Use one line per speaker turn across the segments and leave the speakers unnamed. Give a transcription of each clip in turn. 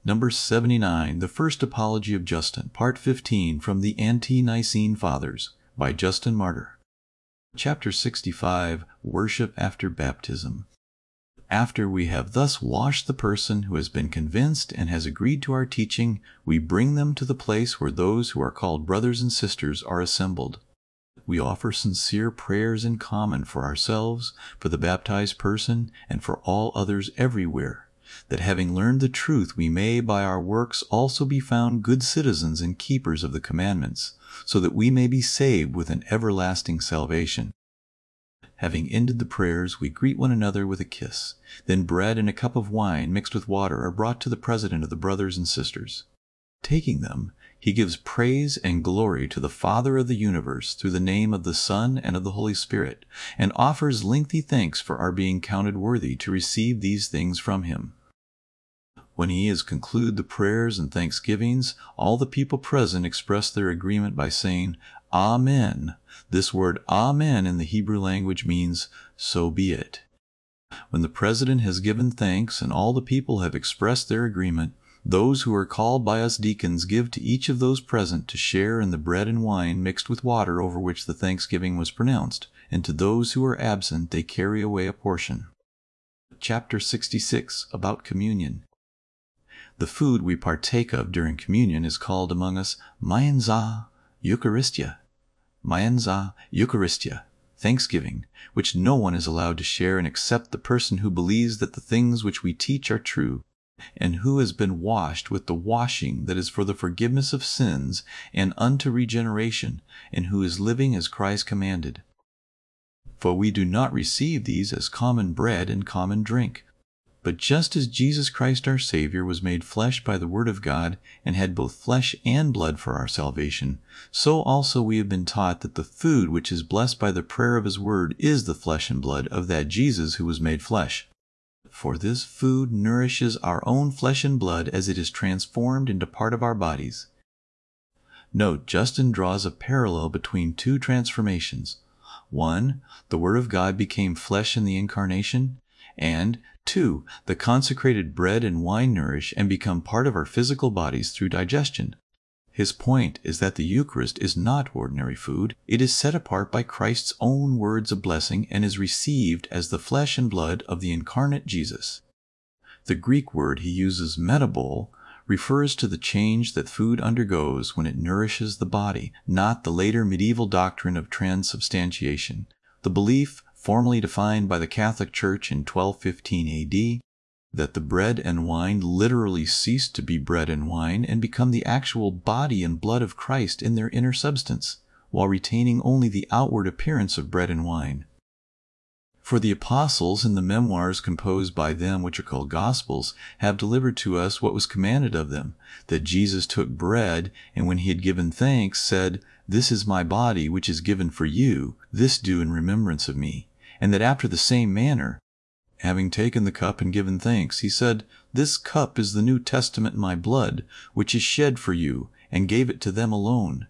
Number 79, The First Apology of Justin, Part 15, from the Ante-Nicene Fathers, by Justin Martyr. Chapter 65, Worship After Baptism. After we have thus washed the person who has been convinced and has agreed to our teaching, we bring them to the place where those who are called brothers and sisters are assembled. We offer sincere prayers in common for ourselves, for the baptized person, and for all others everywhere, that having learned the truth we may by our works also be found good citizens and keepers of the commandments, so that we may be saved with an everlasting salvation. Having ended the prayers, we greet one another with a kiss. Then bread and a cup of wine mixed with water are brought to the president of the brothers and sisters. Taking them, he gives praise and glory to the Father of the universe through the name of the Son and of the Holy Spirit, and offers lengthy thanks for our being counted worthy to receive these things from him. When he has concluded the prayers and thanksgivings, all the people present express their agreement by saying, Amen. This word Amen in the Hebrew language means, so be it. When the president has given thanks and all the people have expressed their agreement, those who are called by us deacons give to each of those present to share in the bread and wine mixed with water over which the thanksgiving was pronounced, and to those who are absent they carry away a portion. Chapter 66, About Communion. The food we partake of during communion is called among us Maienza Eucharistia. Maienza Eucharistia, thanksgiving, which no one is allowed to share in except the person who believes that the things which we teach are true, and who has been washed with the washing that is for the forgiveness of sins and unto regeneration, and who is living as Christ commanded. For we do not receive these as common bread and common drink. But just as Jesus Christ our Savior was made flesh by the Word of God, and had both flesh and blood for our salvation, so also we have been taught that the food which is blessed by the prayer of his Word is the flesh and blood of that Jesus who was made flesh. For this food nourishes our own flesh and blood as it is transformed into part of our bodies. Note, Justin draws a parallel between two transformations. One, the Word of God became flesh in the Incarnation, and 2, the consecrated bread and wine nourish and become part of our physical bodies through digestion. His point is that the Eucharist is not ordinary food. It is set apart by Christ's own words of blessing and is received as the flesh and blood of the incarnate Jesus. The Greek word he uses, metabol, refers to the change that food undergoes when it nourishes the body, not the later medieval doctrine of transubstantiation. The belief, formally defined by the Catholic Church in 1215 A.D., that the bread and wine literally cease to be bread and wine and become the actual body and blood of Christ in their inner substance, while retaining only the outward appearance of bread and wine. For the apostles, in the memoirs composed by them which are called Gospels, have delivered to us what was commanded of them, that Jesus took bread, and when he had given thanks, said, This is my body, which is given for you, this do in remembrance of me. And that after the same manner, having taken the cup and given thanks, he said, This cup is the New Testament in my blood, which is shed for you, and gave it to them alone.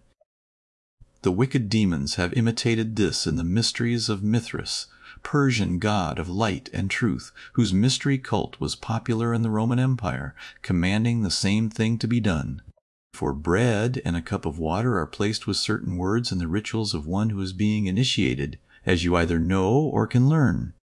The wicked demons have imitated this in the mysteries of Mithras, Persian god of light and truth, whose mystery cult was popular in the Roman Empire, commanding the same thing to be done. For bread and a cup of water are placed with certain words in the rituals of one who is being initiated, as you either know or can learn.